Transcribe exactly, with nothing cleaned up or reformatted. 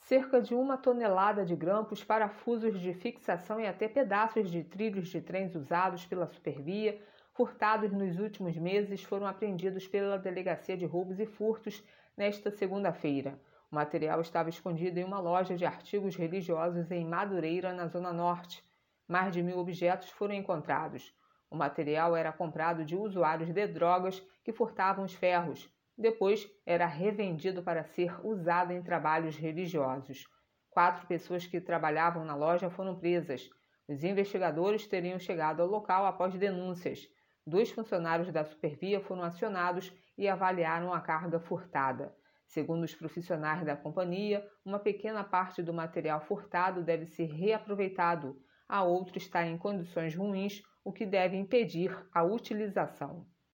Cerca de uma tonelada de grampos, parafusos de fixação e até pedaços de trilhos de trens usados pela Supervia, furtados nos últimos meses, foram apreendidos pela Delegacia de Roubos e Furtos nesta segunda-feira. O material estava escondido em uma loja de artigos religiosos em Madureira, na Zona Norte. Mais de mil objetos foram encontrados. O material era comprado de usuários de drogas que furtavam os ferros. Depois era revendido para ser usado em trabalhos religiosos. Quatro pessoas que trabalhavam na loja foram presas. Os investigadores teriam chegado ao local após denúncias. Dois funcionários da Supervia foram acionados e avaliaram a carga furtada. Segundo os profissionais da companhia, uma pequena parte do material furtado deve ser reaproveitado. A outra está em condições ruins, o que deve impedir a utilização.